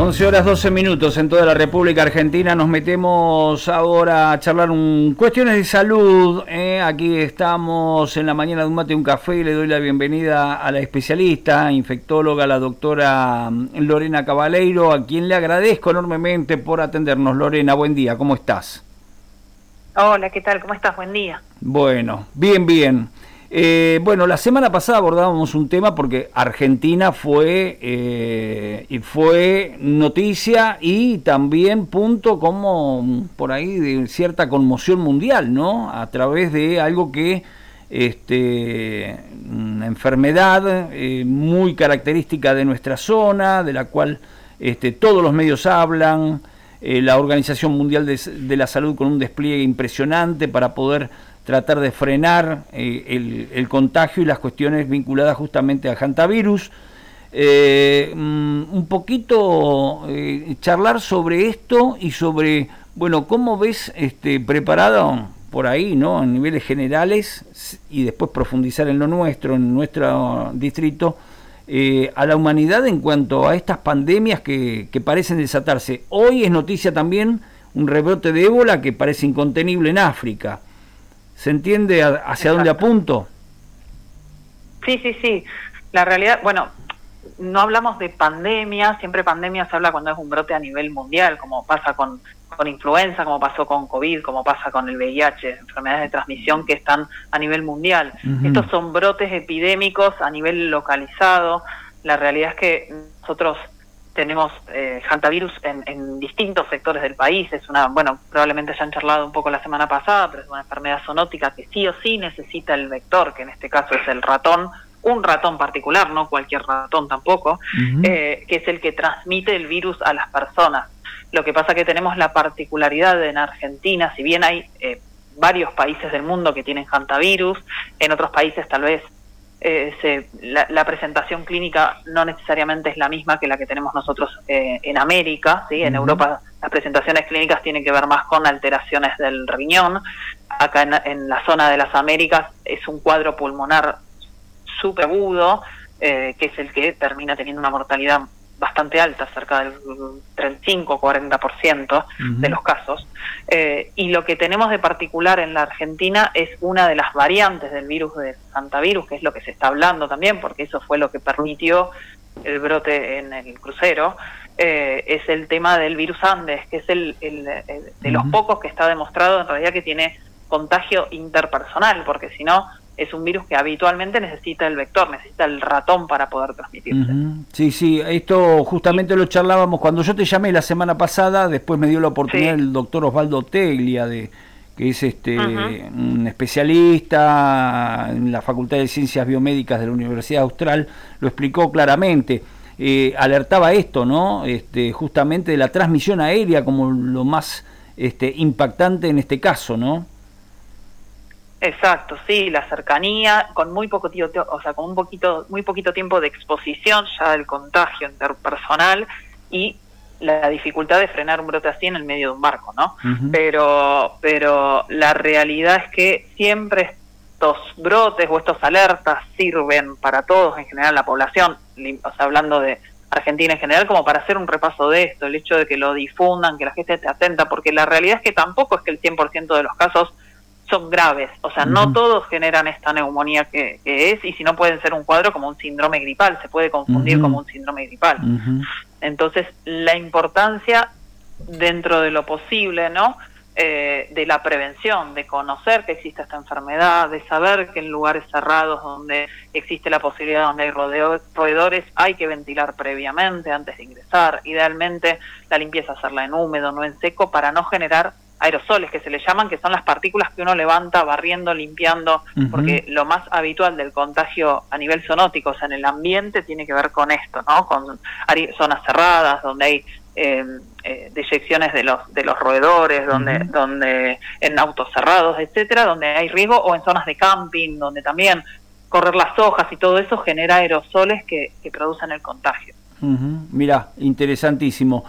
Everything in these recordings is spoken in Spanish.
11:12 en toda la República Argentina. Nos metemos ahora a charlar cuestiones de salud. Aquí estamos en la mañana de un mate y un café y le doy la bienvenida a la especialista, infectóloga, la doctora Lorena Cabaleiro, a quien le agradezco enormemente por atendernos. Lorena, buen día, ¿cómo estás? Hola, ¿qué tal? ¿Cómo estás? Buen día. Bueno, bien. Bueno, la semana pasada abordábamos un tema porque Argentina fue noticia y también punto como por ahí de cierta conmoción mundial, ¿no? A través de algo que una enfermedad muy característica de nuestra zona, de la cual todos los medios hablan, la Organización Mundial de la Salud con un despliegue impresionante para poder tratar de frenar el contagio y las cuestiones vinculadas justamente al hantavirus. Un poquito charlar sobre esto y sobre, bueno, cómo ves preparado por ahí, ¿no? En niveles generales y después profundizar en lo nuestro, en nuestro distrito, a la humanidad en cuanto a estas pandemias que parecen desatarse. Hoy es noticia también un rebrote de ébola que parece incontenible en África. ¿Se entiende hacia dónde apunto? Sí. La realidad, bueno, no hablamos de pandemia, siempre pandemia se habla cuando es un brote a nivel mundial, como pasa con influenza, como pasó con COVID, como pasa con el VIH, enfermedades de transmisión que están a nivel mundial. Uh-huh. Estos son brotes epidémicos a nivel localizado. La realidad es que nosotros tenemos hantavirus en distintos sectores del país. Es probablemente hayan charlado un poco la semana pasada, pero es una enfermedad zoonótica que sí o sí necesita el vector, que en este caso es el ratón, un ratón particular, no cualquier ratón tampoco, uh-huh. Que es el que transmite el virus a las personas. Lo que pasa que tenemos la particularidad en Argentina, si bien hay varios países del mundo que tienen hantavirus, en otros países tal vez la presentación clínica no necesariamente es la misma que la que tenemos nosotros en América, ¿sí? En Europa las presentaciones clínicas tienen que ver más con alteraciones del riñón. Acá en la zona de las Américas es un cuadro pulmonar súper agudo, que es el que termina teniendo una mortalidad bastante alta, cerca del 35-40% de los casos. Y lo que tenemos de particular en la Argentina es una de las variantes del virus de hantavirus, que es lo que se está hablando también, porque eso fue lo que permitió el brote en el crucero, es el tema del virus Andes, que es de los pocos que está demostrado en realidad que tiene contagio interpersonal, porque si no, es un virus que habitualmente necesita el vector, necesita el ratón para poder transmitirse. Uh-huh. Sí, esto justamente lo charlábamos cuando yo te llamé la semana pasada. Después me dio la oportunidad el doctor Osvaldo Teglia, que es uh-huh. un especialista en la Facultad de Ciencias Biomédicas de la Universidad Austral, lo explicó claramente. Alertaba esto, ¿no? Justamente de la transmisión aérea como lo más impactante en este caso, ¿no? Exacto, sí, la cercanía, con muy poquito tiempo de exposición ya del contagio interpersonal y la dificultad de frenar un brote así en el medio de un barco, ¿no? Uh-huh. Pero la realidad es que siempre estos brotes o estos alertas sirven para todos, en general la población, hablando de Argentina en general, como para hacer un repaso de esto, el hecho de que lo difundan, que la gente esté atenta, porque la realidad es que tampoco es que el 100% de los casos son graves, no todos generan esta neumonía que es, y si no pueden ser un cuadro como un síndrome gripal, se puede confundir como un síndrome gripal. Uh-huh. Entonces, la importancia dentro de lo posible, ¿no? De la prevención, de conocer que existe esta enfermedad, de saber que en lugares cerrados donde existe la posibilidad, donde hay roedores, hay que ventilar previamente antes de ingresar. Idealmente, la limpieza hacerla en húmedo, no en seco, para no generar aerosoles, que se le llaman, que son las partículas que uno levanta barriendo, limpiando, uh-huh. Porque lo más habitual del contagio a nivel zoonótico, en el ambiente, tiene que ver con esto, ¿no? Con zonas cerradas, donde hay deyecciones de los roedores, uh-huh. donde en autos cerrados, etcétera, donde hay riesgo, o en zonas de camping, donde también correr las hojas y todo eso genera aerosoles que producen el contagio. Uh-huh. Mirá, interesantísimo.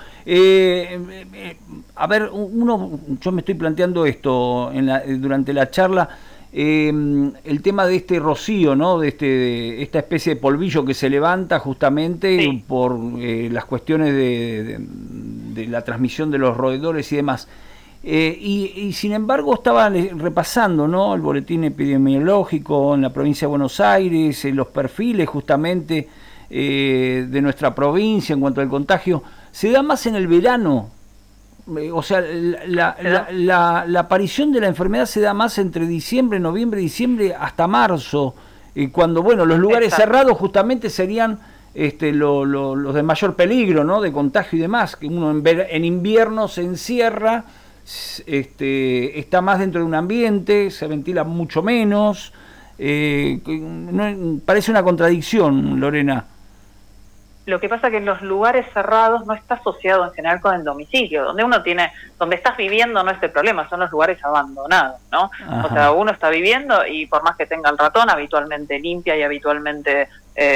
A ver, yo me estoy planteando esto durante la charla. el tema de este rocío, ¿no? De esta especie de polvillo que se levanta justamente por las cuestiones de la transmisión de los roedores y demás. Y sin embargo estaba repasando, ¿no?, el boletín epidemiológico en la provincia de Buenos Aires, los perfiles justamente de nuestra provincia en cuanto al contagio. Se da más en el verano, o sea, la aparición de la enfermedad se da más entre diciembre, noviembre, diciembre hasta marzo, cuando, bueno, los lugares cerrados justamente serían los de mayor peligro, ¿no?, de contagio y demás, que uno en invierno se encierra, está más dentro de un ambiente, se ventila mucho menos, parece una contradicción, Lorena. Lo que pasa es que en los lugares cerrados no está asociado en general con el domicilio, donde estás viviendo no es el problema, son los lugares abandonados, ¿no? Ajá. O sea, uno está viviendo y por más que tenga el ratón, habitualmente limpia y habitualmente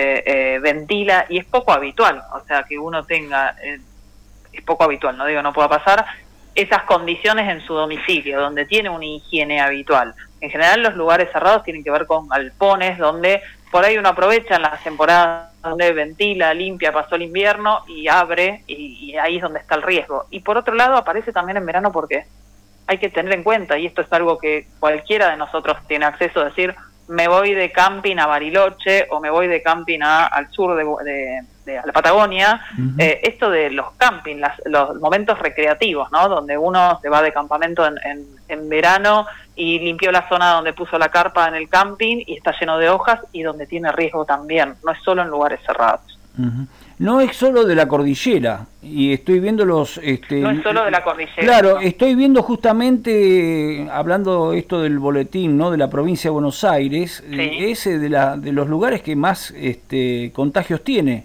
ventila, y es poco habitual, o sea, que uno tenga, es poco habitual, no digo no pueda pasar, esas condiciones en su domicilio, donde tiene una higiene habitual. En general los lugares cerrados tienen que ver con galpones, donde por ahí uno aprovecha en las temporadas donde ventila, limpia, pasó el invierno y abre, y ahí es donde está el riesgo. Y por otro lado aparece también en verano porque hay que tener en cuenta, y esto es algo que cualquiera de nosotros tiene acceso a decir, me voy de camping a Bariloche o me voy de camping al sur a la Patagonia, esto de los camping, los momentos recreativos, ¿no?, donde uno se va de campamento en verano y limpió la zona donde puso la carpa en el camping y está lleno de hojas y donde tiene riesgo también, no es solo en lugares cerrados. No es solo de la cordillera, y estoy viendo no es solo de la cordillera. Claro, ¿no? Estoy viendo justamente, hablando esto del boletín, ¿no?, de la provincia de Buenos Aires, ese de los lugares que más contagios tiene.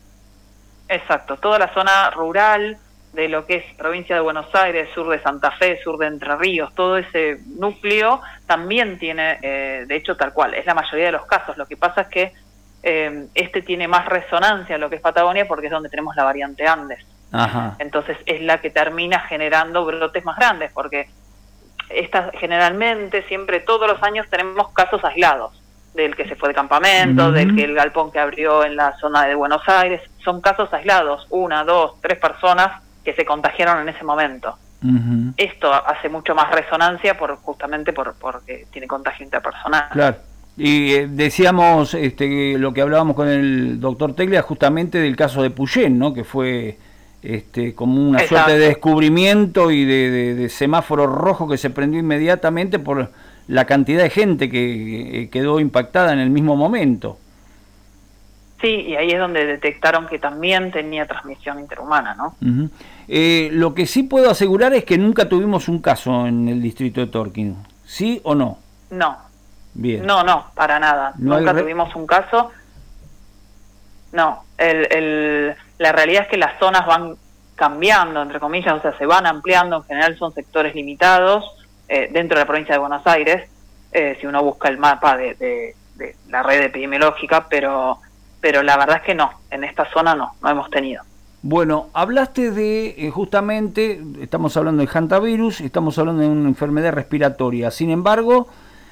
Exacto, toda la zona rural de lo que es provincia de Buenos Aires, sur de Santa Fe, sur de Entre Ríos, todo ese núcleo también tiene, de hecho tal cual, es la mayoría de los casos. Lo que pasa es que tiene más resonancia en lo que es Patagonia porque es donde tenemos la variante Andes. Ajá. Entonces es la que termina generando brotes más grandes, porque generalmente siempre todos los años tenemos casos aislados, del que se fue de campamento, del que el galpón que abrió en la zona de Buenos Aires, son casos aislados, 1, 2, 3 personas que se contagiaron en ese momento. Esto hace mucho más resonancia justamente porque tiene contagio interpersonal. Claro. Y decíamos lo que hablábamos con el doctor Teglia justamente del caso de Puyén, ¿no?, que fue como una suerte de descubrimiento y de semáforo rojo que se prendió inmediatamente por la cantidad de gente que quedó impactada en el mismo momento. Sí, y ahí es donde detectaron que también tenía transmisión interhumana, ¿no? Lo que sí puedo asegurar es que nunca tuvimos un caso en el distrito de Torquín, ¿sí o no? No. Bien. No, para nada. Nunca tuvimos un caso. No, la realidad es que las zonas van cambiando, entre comillas, o sea, se van ampliando, en general son sectores limitados dentro de la provincia de Buenos Aires, si uno busca el mapa de la red epidemiológica, pero la verdad es que no, en esta zona no hemos tenido. Bueno, hablaste de, justamente, estamos hablando de hantavirus, estamos hablando de una enfermedad respiratoria, sin embargo,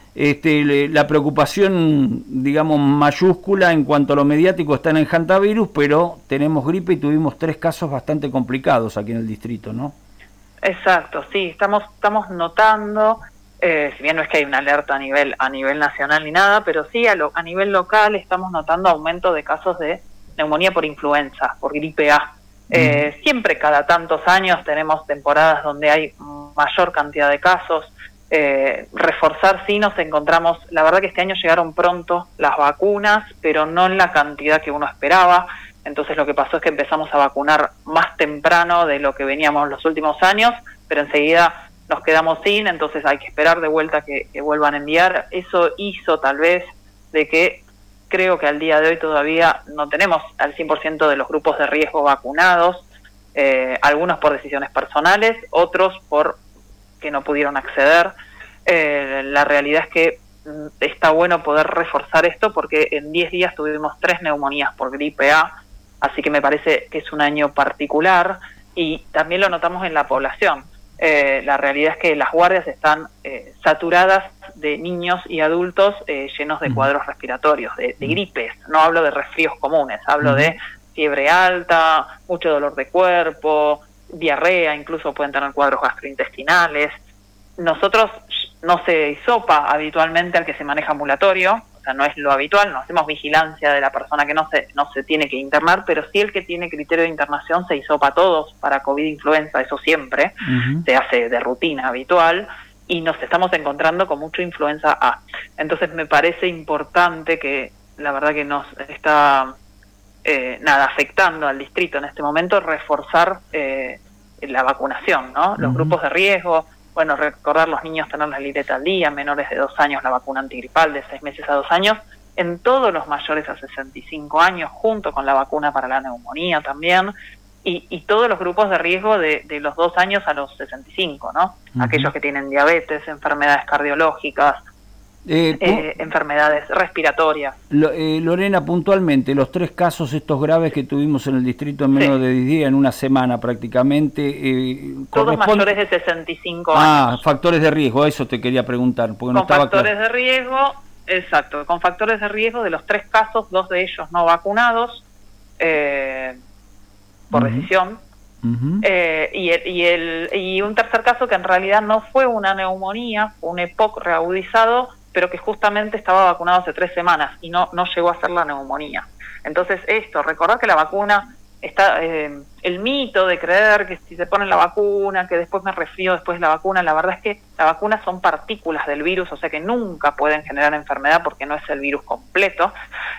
la preocupación, digamos, mayúscula en cuanto a lo mediático está en el hantavirus, pero tenemos gripe y tuvimos 3 casos bastante complicados aquí en el distrito, ¿no? Exacto, sí, estamos notando, si bien no es que hay una alerta a nivel nacional ni nada, pero sí a nivel local estamos notando aumento de casos de neumonía por influenza, por gripe A. Siempre cada tantos años tenemos temporadas donde hay mayor cantidad de casos. Reforzar sí nos encontramos, la verdad que este año llegaron pronto las vacunas, pero no en la cantidad que uno esperaba. Entonces lo que pasó es que empezamos a vacunar más temprano de lo que veníamos los últimos años, pero enseguida nos quedamos sin, entonces hay que esperar de vuelta que vuelvan a enviar. Eso hizo tal vez de que creo que al día de hoy todavía no tenemos al 100% de los grupos de riesgo vacunados, algunos por decisiones personales, otros por que no pudieron acceder. La realidad es que está bueno poder reforzar esto porque en 10 días tuvimos 3 neumonías por gripe A, así que me parece que es un año particular y también lo notamos en la población. La realidad es que las guardias están saturadas de niños y adultos llenos de cuadros respiratorios, de gripes. No hablo de resfríos comunes, hablo de fiebre alta, mucho dolor de cuerpo, diarrea, incluso pueden tener cuadros gastrointestinales. Nosotros no se hisopa habitualmente al que se maneja ambulatorio, o sea, no es lo habitual, no hacemos vigilancia de la persona que no se tiene que internar, pero sí el que tiene criterio de internación se hisopa a todos para COVID-influenza, eso siempre, se hace de rutina habitual, y nos estamos encontrando con mucho influenza A. Entonces me parece importante que, la verdad que nos está afectando al distrito en este momento, reforzar la vacunación, ¿no? Los grupos de riesgo. Bueno, recordar los niños tener la libreta al día, menores de 2 años la vacuna antigripal de 6 meses a 2 años, en todos los mayores a 65 años, junto con la vacuna para la neumonía también, y todos los grupos de riesgo de los 2 años a los 65, ¿no? Aquellos que tienen diabetes, enfermedades cardiológicas, enfermedades respiratorias. Lorena, puntualmente, los 3 casos estos graves que tuvimos en el distrito en menos de 10 días, en una semana prácticamente... todos mayores de 65 años. Factores de riesgo, eso te quería preguntar, porque con no estaba factores claro. De riesgo, exacto, con factores de riesgo de los 3 casos, 2 de ellos no vacunados, por decisión, y un tercer caso que en realidad no fue una neumonía, fue un EPOC reagudizado, pero que justamente estaba vacunado hace 3 semanas y no llegó a ser la neumonía. Entonces recordar que la vacuna está, el mito de creer que si se pone la vacuna, que después me resfrío después de la vacuna, la verdad es que la vacuna son partículas del virus, o sea que nunca pueden generar enfermedad porque no es el virus completo.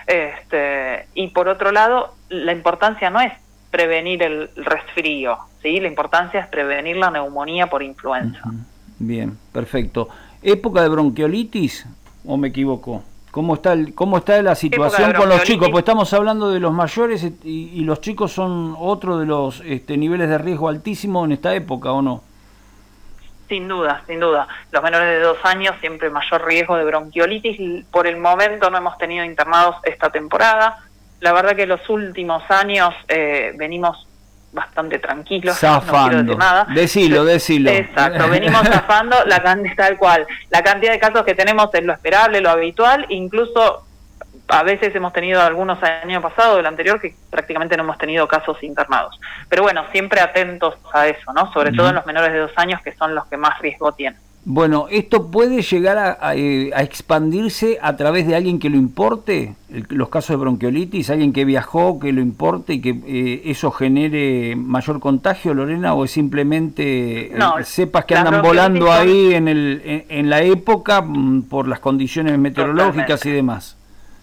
Y por otro lado, la importancia no es prevenir el resfrío, ¿sí? La importancia es prevenir la neumonía por influenza. Bien, perfecto. ¿Época de bronquiolitis o me equivoco? ¿Cómo está la situación con los chicos? Pues estamos hablando de los mayores y los chicos son otro de los niveles de riesgo altísimo en esta época, ¿o no? Sin duda, sin duda. Los menores de 2 años siempre mayor riesgo de bronquiolitis. Por el momento no hemos tenido internados esta temporada. La verdad que los últimos años venimos bastante tranquilos, zafando. No quiero decir nada. Decilo. Exacto, venimos zafando tal cual. La cantidad de casos que tenemos es lo esperable, lo habitual, incluso a veces hemos tenido algunos el año pasado, el anterior, que prácticamente no hemos tenido casos internados. Pero bueno, siempre atentos a eso, ¿no? Sobre todo en los menores de 2 años, que son los que más riesgo tienen. Bueno, ¿esto puede llegar a expandirse a través de alguien que lo importe? Los casos de bronquiolitis, alguien que viajó, que lo importe y que eso genere mayor contagio, Lorena, o es simplemente cepas que andan volando ahí en la época por las condiciones meteorológicas. Totalmente. Y demás?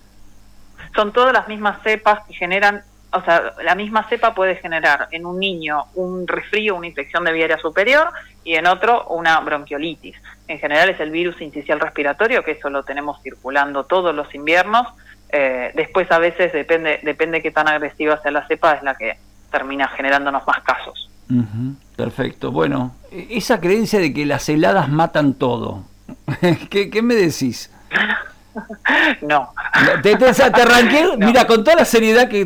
Son todas las mismas cepas que generan, o sea, la misma cepa puede generar en un niño un resfrío, una infección de vía aérea superior, y en otro una bronquiolitis. En general es el virus sincicial respiratorio, que eso lo tenemos circulando todos los inviernos. Después a veces depende qué tan agresiva sea la cepa, es la que termina generándonos más casos. Perfecto. Bueno, esa creencia de que las heladas matan todo, ¿qué me decís? No. Te arranqué, no. Mira, con toda la seriedad que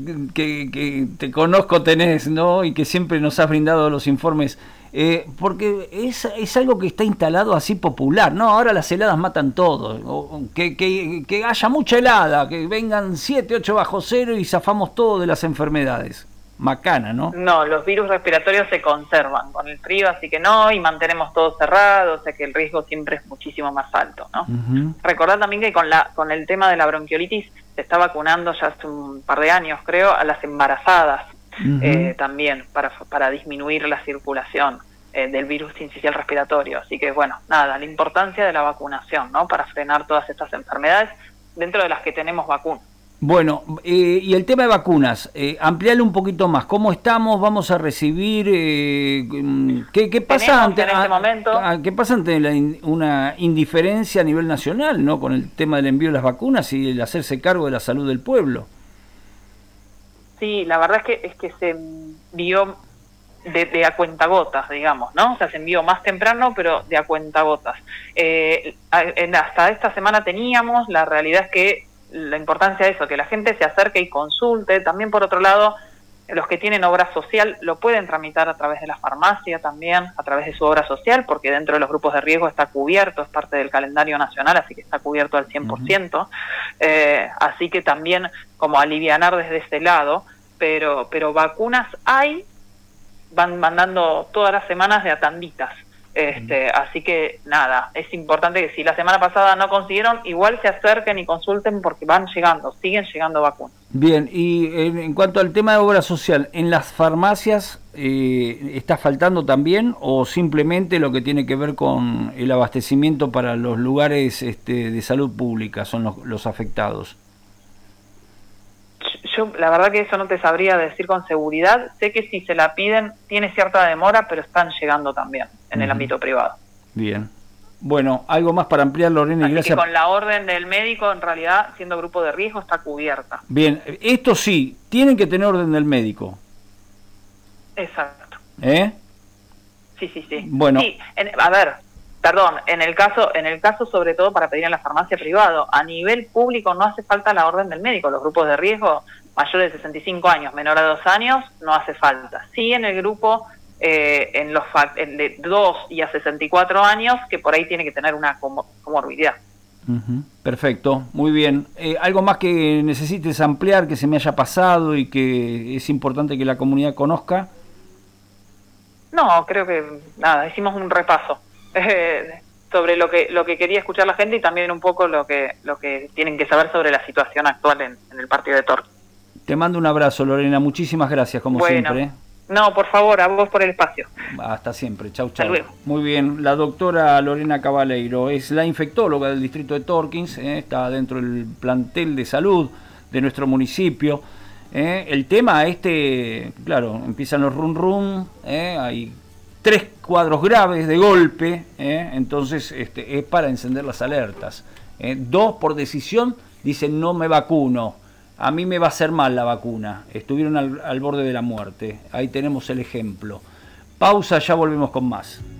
te conozco tenés, ¿no? Y que siempre nos has brindado los informes, porque es algo que está instalado así popular, ¿no? Ahora las heladas matan todo, que haya mucha helada, que vengan 7, 8 bajo cero y zafamos todo de las enfermedades. Macana, ¿no? No, los virus respiratorios se conservan con el frío, así que no, y mantenemos todo cerrado, o sea que el riesgo siempre es muchísimo más alto, ¿no? Recordad también que con el tema de la bronquiolitis se está vacunando ya hace un par de años, creo, a las embarazadas también, para disminuir la circulación del virus sincicial respiratorio. Así que, bueno, nada, la importancia de la vacunación, ¿no? Para frenar todas estas enfermedades dentro de las que tenemos vacunas. Bueno, y el tema de vacunas, ampliarle un poquito más. ¿Cómo estamos? ¿Vamos a recibir? ¿Qué pasa ante este momento? ¿Qué pasa ante una indiferencia a nivel nacional, no, con el tema del envío de las vacunas y el hacerse cargo de la salud del pueblo? Sí, la verdad es que se envió de a cuentagotas, digamos, ¿no? O sea, se envió más temprano, pero de a cuentagotas. Hasta esta semana teníamos, la realidad es que la importancia de eso, que la gente se acerque y consulte. También, por otro lado, los que tienen obra social lo pueden tramitar a través de la farmacia también, a través de su obra social, porque dentro de los grupos de riesgo está cubierto, es parte del calendario nacional, así que está cubierto al 100%. Así que también como alivianar desde ese lado, pero vacunas hay, van mandando todas las semanas de a tanditas. Así que nada, es importante que si la semana pasada no consiguieron, igual se acerquen y consulten porque van llegando, siguen llegando vacunas. Bien, y en cuanto al tema de obra social, ¿en las farmacias está faltando también o simplemente lo que tiene que ver con el abastecimiento para los lugares de salud pública son los afectados? Yo la verdad que eso no te sabría decir con seguridad. Sé que si se la piden tiene cierta demora, pero están llegando también en el ámbito privado. Bien. Bueno, algo más para ampliar, Lorena. Así gracias. Que con la orden del médico, en realidad, siendo grupo de riesgo, está cubierta. Bien, esto sí, tienen que tener orden del médico. Exacto. Sí. Bueno. Sí, a ver, perdón, en el caso sobre todo para pedir en la farmacia privada, a nivel público no hace falta la orden del médico. Los grupos de riesgo mayores de 65 años, menor a 2 años, no hace falta. Sí en el grupo de 2 y a 64 años, que por ahí tiene que tener una comorbidad. Perfecto, muy bien. ¿Algo más que necesites ampliar, que se me haya pasado y que es importante que la comunidad conozca? No, creo que nada, hicimos un repaso sobre lo que quería escuchar la gente y también un poco lo que tienen que saber sobre la situación actual en el partido de Torque. Te mando un abrazo, Lorena, muchísimas gracias como siempre. No, por favor, a vos por el espacio. Hasta siempre, chau. Hasta luego. Muy bien, la doctora Lorena Cabaleiro es la infectóloga del distrito de Torkins, está dentro del plantel de salud de nuestro municipio. El tema claro, empiezan los rum, hay 3 cuadros graves de golpe, entonces es para encender las alertas. 2 por decisión dicen no me vacuno. A mí me va a hacer mal la vacuna. Estuvieron al borde de la muerte. Ahí tenemos el ejemplo. Pausa, ya volvemos con más.